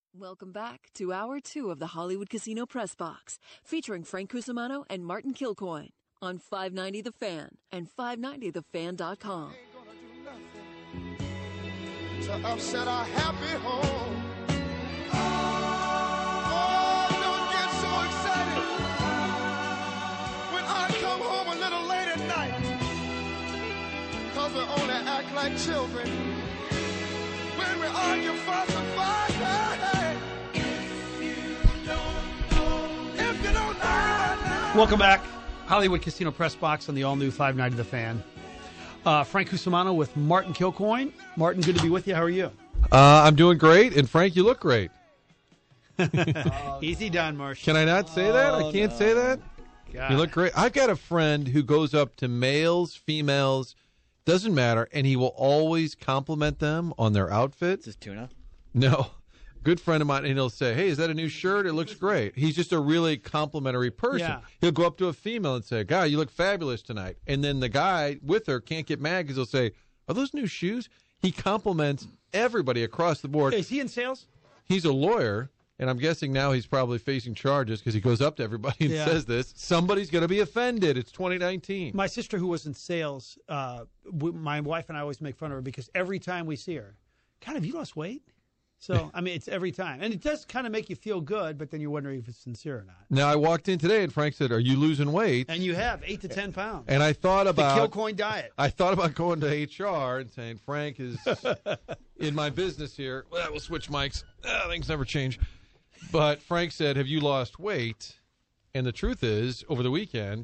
Welcome back to Hour 2 of the Hollywood Casino Press Box, featuring Frank Cusimano and Martin Kilcoyne on 590 The Fan and 590thefan.com. To upset our happy home. Don't get so excited when I come home a little late at night, 'cause we only act like children when we argue, fuss, and fight. If you don't know right now. Welcome back. Hollywood Casino Press Box on the all-new 590 The Fan. Frank Cusimano with Martin Kilcoyne. Martin, good to be with you. How are you? I'm doing great, and Frank, you look great. Easy done, Marsh. Can I not say that? I can't say that? God. You look great. I've got a friend who goes up to males, females, doesn't matter, and he will always compliment them on their outfit. Is this tuna? No. Good friend of mine, and he'll say, hey, is that a new shirt? It looks great. He's just a really complimentary person. Yeah. He'll go up to a female and say, guy, you look fabulous tonight. And then the guy with her can't get mad because he'll say, are those new shoes? He compliments everybody across the board. Is he in sales? He's a lawyer, and I'm guessing now he's probably facing charges because he goes up to everybody and says this. Somebody's going to be offended. It's 2019. My sister, who was in sales, my wife and I always make fun of her because every time we see her, God, have you lost weight? So, I mean, it's every time. And it does kind of make you feel good, but then you're wondering if it's sincere or not. Now, I walked in today, and Frank said, are you losing weight? And you have 8 to 10 pounds. And I thought about the Kilcoyne diet. I thought about going to HR and saying, Frank is in my business here. Well, we'll switch mics. Things never change. But Frank said, have you lost weight? And the truth is, over the weekend,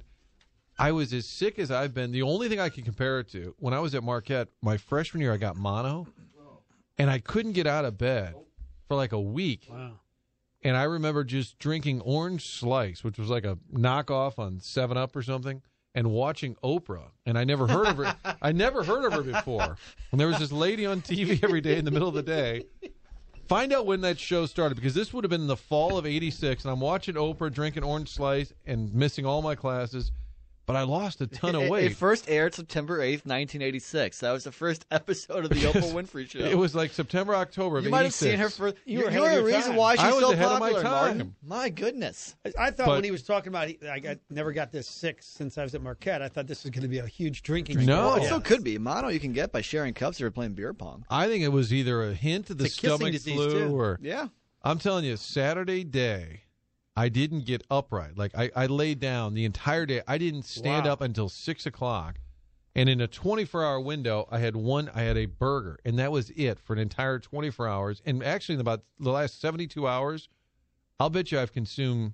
I was as sick as I've been. The only thing I can compare it to, when I was at Marquette, my freshman year, I got mono. And I couldn't get out of bed for like a week. Wow. And I remember just drinking Orange Slice, which was like a knockoff on 7-Up or something, and watching Oprah. And I never heard of her. I never heard of her before. And there was this lady on TV every day in the middle of the day. Find out when that show started, because this would have been in the fall of '86, and I'm watching Oprah drinking Orange Slice and missing all my classes. But I lost a ton of weight. It first aired September 8th, 1986. That was the first episode of the Oprah Winfrey Show. It was like September, October of '86. You might have seen her for. You're ahead of a your reason time. why she's I was so ahead popular, of my time. Martin. My goodness. I thought But- when he was talking about, never got this sick since I was at Marquette. I thought this was going to be a huge drinking. No. sport. It still could be. Mono you can get by sharing cups or playing beer pong. I think it was either a hint of the It's a kissing stomach disease, flu too. or Yeah. I'm telling you, Saturday day, I didn't get upright. Like I laid down the entire day. I didn't stand Wow. up until 6 o'clock. And in a 24-hour window, I had a burger, and that was it for an entire 24 hours. And actually, in about the last 72 hours, I'll bet you I've consumed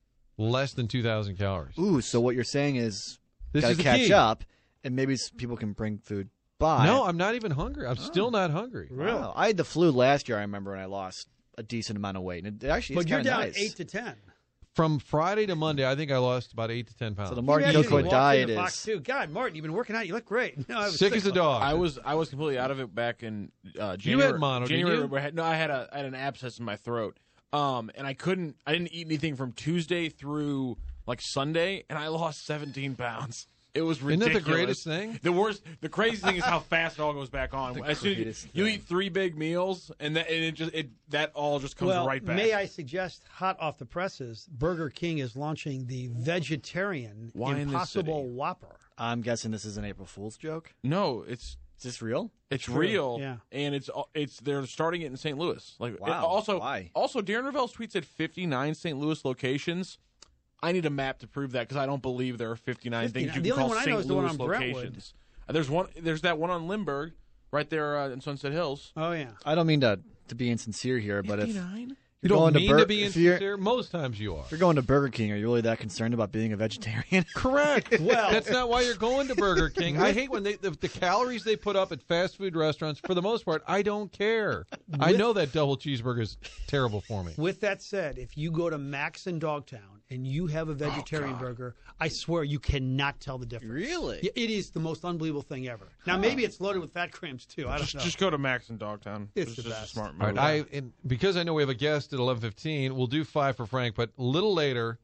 less than 2,000 calories. Ooh, so what you're saying is This got is to the catch key. up, and maybe people can bring food by. No, I'm not even hungry. I'm still not hungry. Really? Wow. I had the flu last year, I remember, and I lost a decent amount of weight. And it actually is But you're kind of down nice. 8 to 10. From Friday to Monday, I think I lost about 8 to 10 pounds. So the Martin Imagine you Kilcoyne walked diet into Fox is. 2. God, Martin, you've been working out. You look great. No, I was sick as a dog. I was completely out of it back in January. You had mono, didn't January, you? where I had an abscess in my throat, and I didn't eat anything from Tuesday through like Sunday, and I lost 17 pounds. It was Isn't ridiculous. that the greatest thing? The crazy thing is how fast it all goes back on. As soon as greatest you thing. eat 3 big meals, and that all just comes Well, right back. may I suggest, hot off the presses, Burger King is launching the vegetarian Why in this Impossible city? Whopper. I'm guessing this is an April Fool's joke. No, it's Is this real? real, yeah. and it's they're starting it in St. Louis. Like Wow, also, why? Darren Ravel's tweet said 59 St. Louis locations. I need a map to prove that because I don't believe there are 59 things 59. you The can only call one I St. know is the one Louis on Brentwood. locations. There's that one on Lindbergh, right there in Sunset Hills. Oh, yeah. I don't mean to be insincere here, but if 59? You you're don't going mean to be if you're- insincere. Most times you are. if you're going to Burger King, are you really that concerned about being a vegetarian? Correct. Well- that's not why you're going to Burger King. I hate when the calories they put up at fast food restaurants. For the most part, I don't care. I know that double cheeseburger is terrible for me. With that said, if you go to Max in Dogtown and you have a vegetarian burger, I swear you cannot tell the difference. Really? Yeah, it is the most unbelievable thing ever. Now, maybe it's loaded with fat grams, too. I don't know. Just go to Max in Dogtown. It's the just best. a smart All move. right, because I know we have a guest at 11:15, we'll do 5 for Frank. But a little later,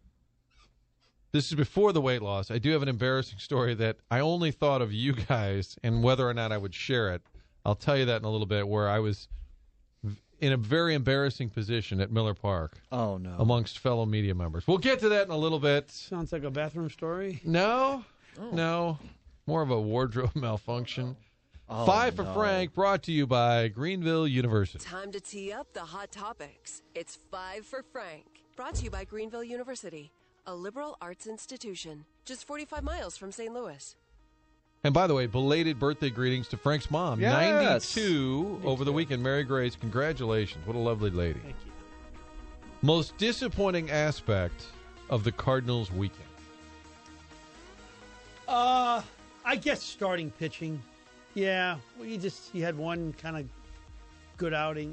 this is before the weight loss. I do have an embarrassing story that I only thought of you guys and whether or not I would share it. I'll tell you that in a little bit. Where I was in a very embarrassing position at Miller Park Oh, no. amongst fellow media members. We'll get to that in a little bit. Sounds like a bathroom story. No, no. More of a wardrobe malfunction. Oh, 5 for no. Frank, brought to you by Greenville University. Time to tee up the hot topics. It's 5 for Frank. Brought to you by Greenville University, a liberal arts institution, just 45 miles from St. Louis. And by the way, belated birthday greetings to Frank's mom. Yes. 92 over the weekend. Mary Grace, congratulations. What a lovely lady. Thank you. Most disappointing aspect of the Cardinals' weekend. I guess starting pitching. Yeah, well, you had one kind of good outing.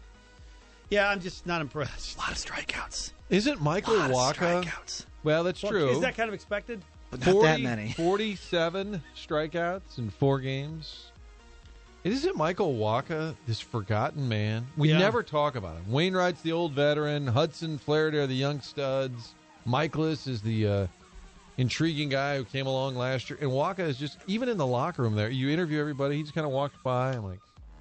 Yeah, I'm just not impressed. A lot of strikeouts. Isn't Michael A lot of Wacha? strikeouts. Well, that's Well, true. Is that kind of expected? But not that many. 47 strikeouts in 4 games. Isn't Michael Wacha this forgotten man? We Yeah. never talk about him. Wainwright's the old veteran. Hudson, Flaherty are the young studs. Michaelis is the intriguing guy who came along last year. And Wacha is just, even in the locker room there, you interview everybody, he just kind of walked by. I'm like,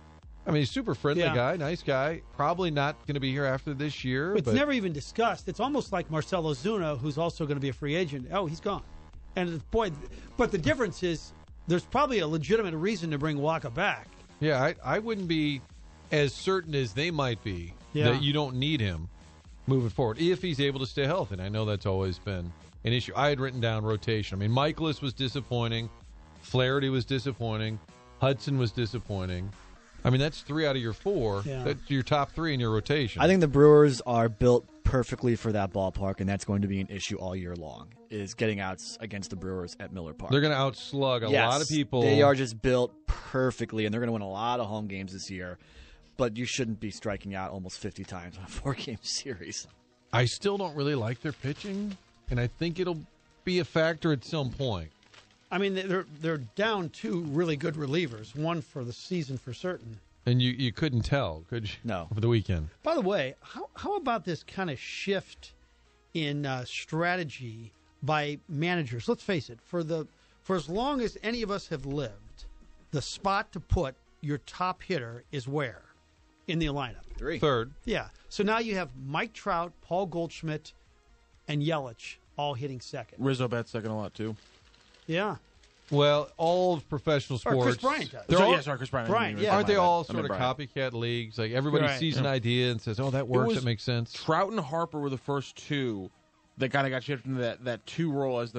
I mean, he's a super friendly Yeah. guy, nice guy. Probably not going to be here after this year. It's but never even discussed. It's almost like Marcelo Zuna, who's also going to be a free agent. Oh, he's gone. And boy, but the difference is there's probably a legitimate reason to bring Wacha back. Yeah, I wouldn't be as certain as they might be Yeah. that you don't need him moving forward if he's able to stay healthy. And I know that's always been an issue. I had written down rotation. I mean, Michaelis was disappointing. Flaherty was disappointing. Hudson was disappointing. I mean, that's 3 out of your 4. Yeah. That's your top 3 in your rotation. I think the Brewers are built perfectly for that ballpark, and that's going to be an issue all year long, is getting outs against the Brewers at Miller Park. they're going to outslug a Yes, lot of people. They are just built perfectly, and they're going to win a lot of home games this year. But you shouldn't be striking out almost 50 times on a 4-game series. I still don't really like their pitching, and I think it'll be a factor at some point. I mean, they're down 2 really good relievers, one for the season for certain. And you couldn't tell, could you? No. For the weekend. By the way, how about this kind of shift in strategy by managers? Let's face it, for as long as any of us have lived, the spot to put your top hitter is where? In the lineup. 3. Third. Yeah. So now you have Mike Trout, Paul Goldschmidt, and Yelich all hitting second. Rizzo bats second a lot too. Yeah. Well, all of professional Or sports. Chris Bryant does. They're So, all- yeah, sorry, Chris Bryant. Bryant, yeah. Aren't they all I sort meant of Bryant. copycat leagues? Like everybody Right. sees an idea and says, "Oh, that works. was That makes sense." Trout and Harper were the first 2 that kind of got shifted into that 2 role as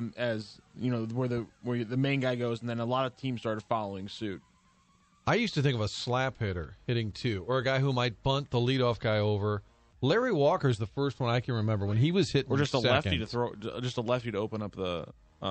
where the main guy goes, and then a lot of teams started following suit. I used to think of a slap hitter hitting 2, or a guy who might bunt the leadoff guy over. Larry Walker's the first one I can remember when he was hitting Or just a second. lefty to throw, just a lefty to open up the.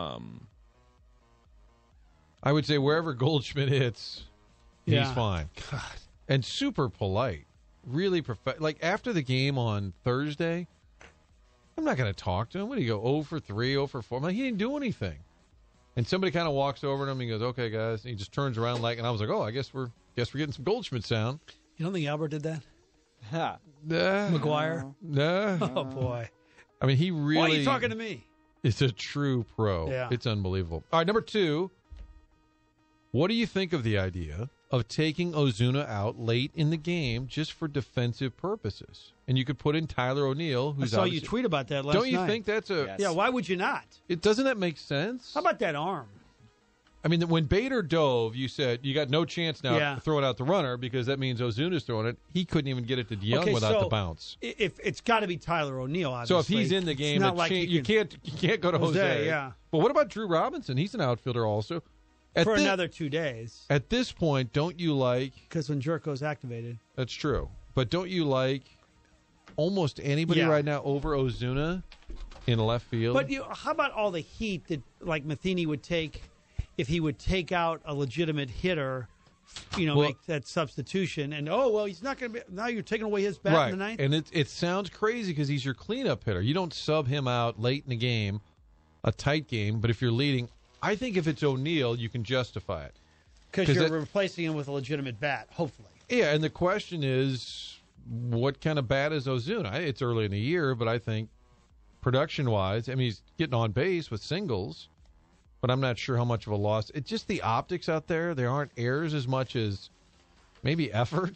I would say wherever Goldschmidt hits, he's Yeah. fine. God. And super polite. Really like after the game on Thursday, I'm not going to talk to him. What do you go 0 for 3, 0 for 4? I'm like, he didn't do anything. And somebody kind of walks over to him and he goes, "Okay, guys." And he just turns around and I was like, "Oh, I guess we're getting some Goldschmidt sound." You don't think Albert did that? Ha. McGuire? No. Oh, boy. I mean, he really Why are you talking to me? is a true pro. Yeah. It's unbelievable. All right, number 2. What do you think of the idea of taking Ozuna out late in the game just for defensive purposes? And you could put in Tyler O'Neill, I who's saw you obviously- tweet about that last Don't you night. think that's a? Yes. Yeah, why would you not? It doesn't that make sense? How about that arm? I mean, when Bader dove, you said you got no chance now Yeah. throwing out the runner because that means Ozuna's throwing it. He couldn't even get it to DeYoung without so the bounce. If it's got to be Tyler O'Neill, So obviously. if he's in the It's game, not like you can't go to Jose. yeah. But what about Drew Robinson? He's an outfielder also. At for thi- another 2 days At this point, don't you like? because when Jerko's activated. That's true. But don't you like almost anybody Yeah. right now over Ozuna in left field? But how about all the heat that like Matheny would take if he would take out a legitimate hitter, Well- make that substitution, and he's not going to be. Now you're taking away his bat right. in the ninth. And it sounds crazy because he's your cleanup hitter. You don't sub him out late in the game, a tight game. But if you're leading, I think if it's O'Neill, you can justify it. Because 'Cause you're that- replacing him with a legitimate bat, hopefully. Yeah, and the question is, what kind of bat is Ozuna? It's early in the year, but I think production-wise, I mean, he's getting on base with singles, but I'm not sure how much of a loss. It's just the optics out there. There aren't errors as much as maybe efforts.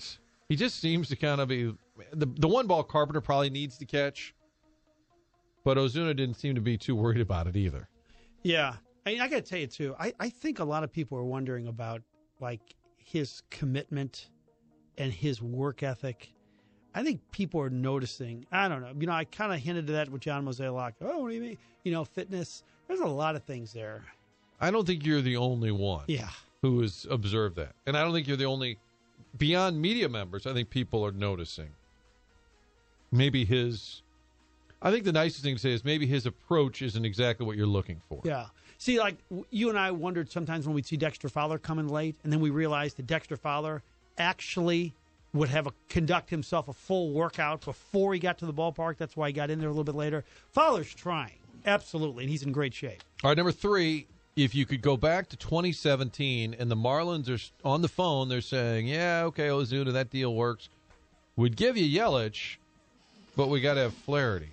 He just seems to kind of be the one ball Carpenter probably needs to catch, but Ozuna didn't seem to be too worried about it either. Yeah. I got to tell you, too, I think a lot of people are wondering about, like, his commitment and his work ethic. I think people are noticing. I don't know. I kind of hinted to that with John Mozeliak. Oh, what do you mean? Fitness. There's a lot of things there. I don't think you're the only one who has observed that. And I don't think you're the only, beyond media members, I think people are noticing. Maybe I think the nicest thing to say is maybe his approach isn't exactly what you're looking for. Yeah. See, like, you and I wondered sometimes when we'd see Dexter Fowler coming late, and then we realized that Dexter Fowler actually would conduct himself a full workout before he got to the ballpark. That's why he got in there a little bit later. Fowler's trying, absolutely, and he's in great shape. All right, number 3, if you could go back to 2017 and the Marlins are on the phone, they're saying, yeah, okay, Ozuna, that deal works. We'd give you Yelich, but we got to have Flaherty.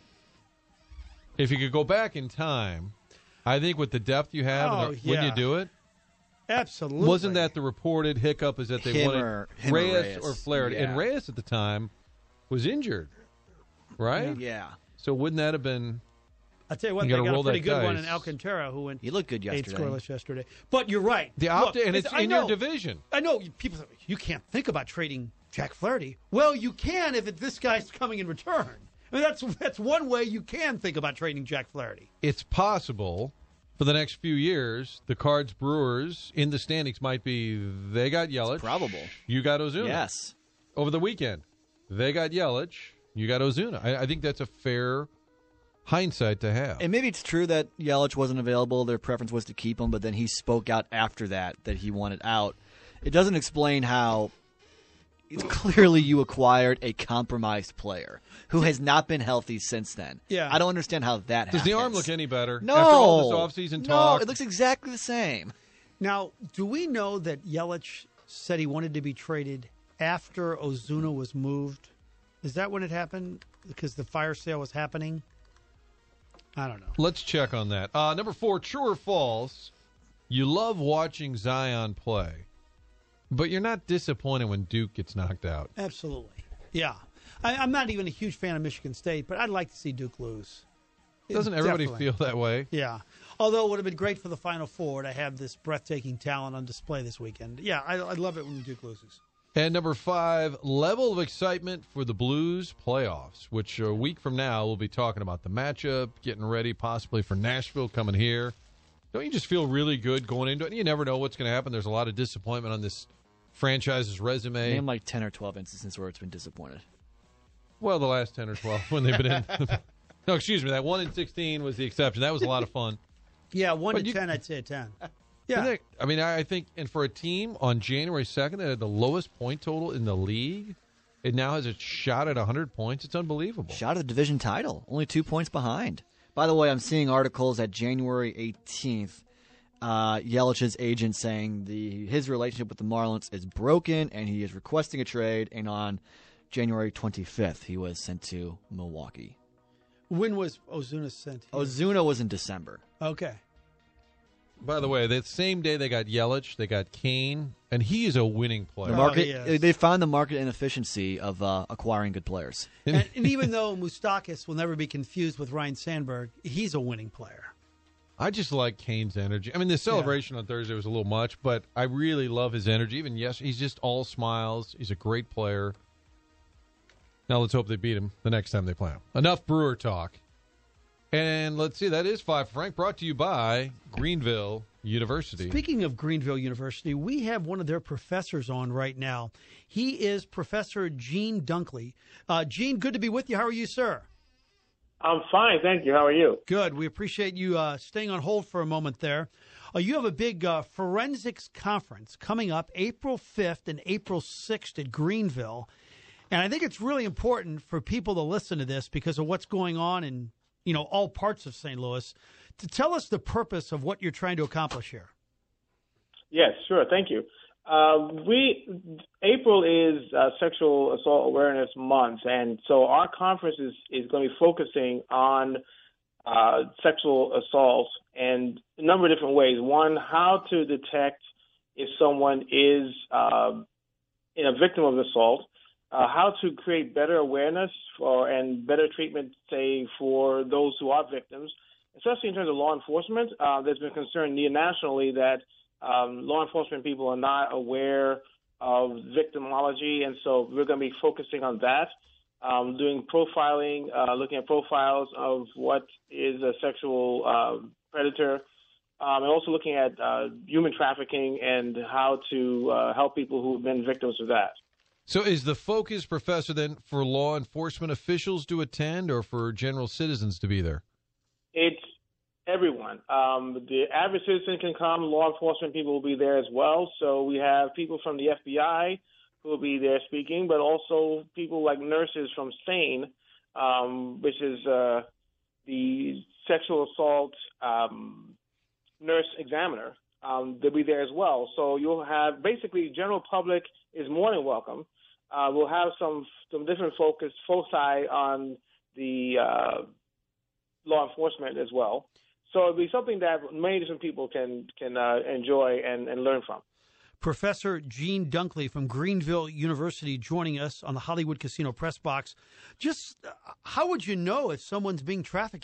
If you could go back in time, I think with the depth you have, wouldn't you do it? Absolutely. Wasn't that the reported hiccup is that they wanted Reyes or Flaherty? Yeah. And Reyes at the time was injured, right? Yeah. So wouldn't that have been... I'll tell you what, You they gotta got roll a pretty that good one dice. in Alcantara, who went He looked good 8 yesterday. scoreless yesterday. But you're right. and Look, it's in your division. I know. People say, you can't think about trading Jack Flaherty. Well, you can if this guy's coming in return. I mean, that's one way you can think about trading Jack Flaherty. It's possible for the next few years, the Cards Brewers in the standings might be, they got Yelich. It's probable. You got Ozuna. Yes. Over the weekend, they got Yelich. You got Ozuna. I think that's a fair hindsight to have. And maybe it's true that Yelich wasn't available. Their preference was to keep him, but then he spoke out after that he wanted out. It doesn't explain how it's clearly you acquired a compromised player who has not been healthy since then. Yeah. I don't understand how that happens. Does the arm look any better? No. After all this offseason talk? No, it looks exactly the same. Now, do we know that Yelich said he wanted to be traded after Ozuna was moved? Is that when it happened? Because the fire sale was happening? I don't know. Let's check on that. Number 4, true or false, you love watching Zion play, but you're not disappointed when Duke gets knocked out. Absolutely. Yeah. I'm not even a huge fan of Michigan State, but I'd like to see Duke lose. Doesn't everybody Definitely. feel that way? Yeah. Although it would have been great for the Final Four to have this breathtaking talent on display this weekend. Yeah, I love it when Duke loses. And number 5, level of excitement for the Blues playoffs, which a week from now we'll be talking about the matchup, getting ready possibly for Nashville coming here. Don't you just feel really good going into it? You never know what's going to happen. There's a lot of disappointment on this franchise's resume. Name like 10 or 12 instances where it's been disappointed. Well, the last 10 or 12 when they've been in. No, excuse me. That 1 in 16 was the exception. That was a lot of fun. Yeah, 1 But to you- 10, I'd say a 10. Yeah. I mean, I think, and for a team on January 2nd that had the lowest point total in the league, it now has a shot at 100 points. It's unbelievable. Shot at the division title, only 2 points behind. By the way, I'm seeing articles at January 18th, Yelich's agent saying his relationship with the Marlins is broken and he is requesting a trade, and on January 25th, he was sent to Milwaukee. When was Ozuna sent here? Ozuna was in December. Okay. By the way, that same day they got Yelich, they got Kane, and he is a winning player. The Oh, market, yes. they found the market inefficiency of acquiring good players. And even though Moustakis will never be confused with Ryan Sandberg, he's a winning player. I just like Kane's energy. I mean, the celebration on Thursday was a little much, but I really love his energy. Even he's just all smiles. He's a great player. Now let's hope they beat him the next time they play him. Enough Brewer talk. And let's see, that is 5 for Frank, brought to you by Greenville University. Speaking of Greenville University, we have one of their professors on right now. He is Professor Gene Dunkley. Gene, good to be with you. How are you, sir? I'm fine, thank you. How are you? Good. We appreciate you staying on hold for a moment there. You have a big forensics conference coming up April 5th and April 6th at Greenville. And I think it's really important for people to listen to this because of what's going on in all parts of St. Louis. To tell us the purpose of what you're trying to accomplish here. Yes, sure. Thank you. April is Sexual Assault Awareness Month, and so our conference is going to be focusing on sexual assaults and a number of different ways. One, how to detect if someone is a victim of assault. how to create better awareness and better treatment, say, for those who are victims, especially in terms of law enforcement. There's been concern nationally that law enforcement people are not aware of victimology, and so we're going to be focusing on that, doing profiling, looking at profiles of what is a sexual predator, and also looking at human trafficking and how to help people who have been victims of that. So is the focus, Professor, then for law enforcement officials to attend or for general citizens to be there? It's everyone. The average citizen can come. Law enforcement people will be there as well. So we have people from the FBI who will be there speaking, but also people like nurses from SANE, which is the sexual assault nurse examiner. They'll be there as well. So you'll have basically general public is more than welcome. We'll have some different foci on the law enforcement as well. So it'll be something that many different people can enjoy and learn from. Professor Gene Dunkley from Greenville University joining us on the Hollywood Casino Press Box. Just how would you know if someone's being trafficked?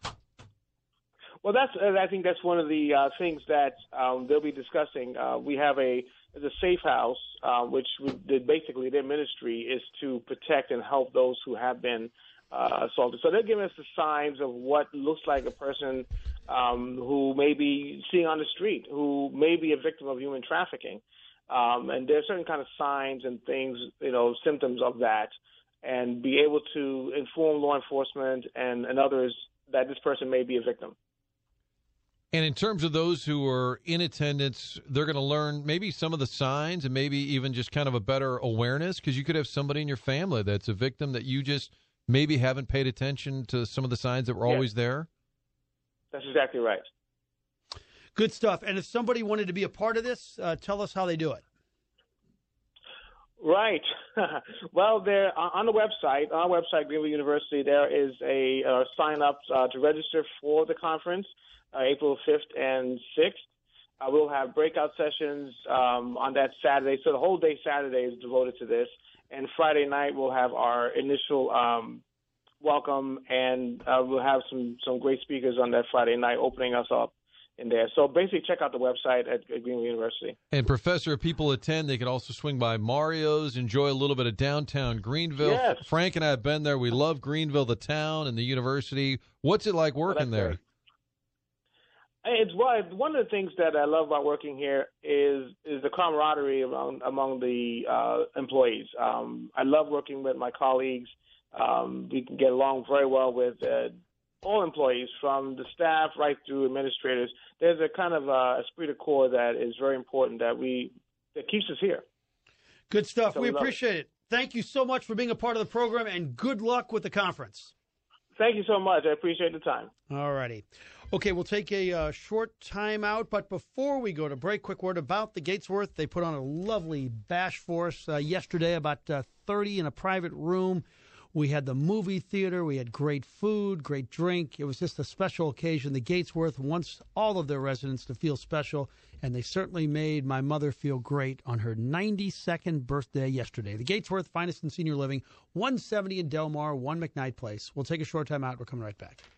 Well, I think that's one of the things that they'll be discussing. We have a safe house, which basically their ministry is to protect and help those who have been assaulted. So they're giving us the signs of what looks like a person who may be seeing on the street, who may be a victim of human trafficking. And there are certain kind of signs and things, symptoms of that, and be able to inform law enforcement and others that this person may be a victim. And in terms of those who are in attendance, they're going to learn maybe some of the signs and maybe even just kind of a better awareness, because you could have somebody in your family that's a victim that you just maybe haven't paid attention to some of the signs that were always there. That's exactly right. Good stuff. And if somebody wanted to be a part of this, tell us how they do it. Right. Well, there on the website, on our website, Greenville University, there is a sign up to register for the conference, April 5th and 6th. We'll have breakout sessions on that Saturday. So the whole day Saturday is devoted to this. And Friday night we'll have our initial welcome, and we'll have some great speakers on that Friday night opening us up in there. So basically check out the website at Greenville University. And Professor, if people attend, they can also swing by Mario's, enjoy a little bit of downtown Greenville. Yes. Frank and I have been there. We love Greenville, the town and the university. What's it like working there? Great. It's one of the things that I love about working here is the camaraderie among the employees. I love working with my colleagues. We can get along very well with all employees, from the staff right through administrators. There's a kind of esprit de corps that is very important that keeps us here. Good stuff. So we appreciate it. Thank you so much for being a part of the program, and good luck with the conference. Thank you so much. I appreciate the time. All righty. Okay, we'll take a short time out, but before we go to break, quick word about the Gatesworth. They put on a lovely bash for us yesterday, about 30 in a private room. We had the movie theater. We had great food, great drink. It was just a special occasion. The Gatesworth wants all of their residents to feel special, and they certainly made my mother feel great on her 92nd birthday yesterday. The Gatesworth, finest in senior living, 170 in Del Mar, 1 McKnight Place. We'll take a short time out. We're coming right back.